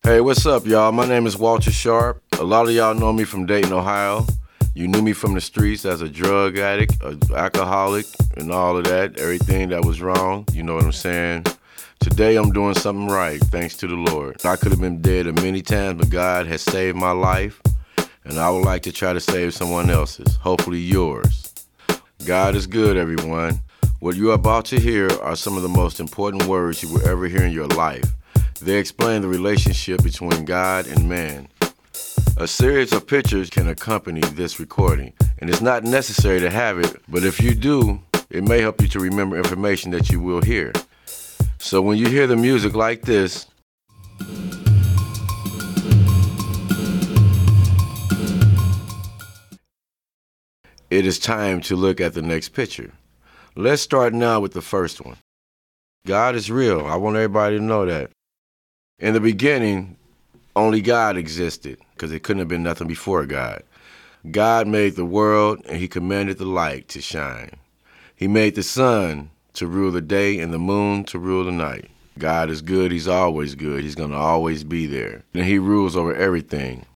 Hey, what's up, y'all? My name is Walter Sharp. A lot of y'all know me from Dayton, Ohio. You knew me from the streets as a drug addict, an alcoholic, and all of that, everything that was wrong. You know what I'm saying? Today I'm doing something right, thanks to the Lord. I could have been dead many times, but God has saved my life, and I would like to try to save someone else's, hopefully yours. God is good, everyone. What you're about to hear are some of the most important words you will ever hear in your life. They explain the relationship between God and man. A series of pictures can accompany this recording, and it's not necessary to have it, but if you do, it may help you to remember information that you will hear. So when you hear the music like this, it is time to look at the next picture. Let's start now with the first one. God is real. I want everybody to know that. In the beginning, only God existed, because it couldn't have been nothing before God. God made the world, and he commanded the light to shine. He made the sun to rule the day and the moon to rule the night. God is good. He's always good. He's going to always be there. And he rules over everything.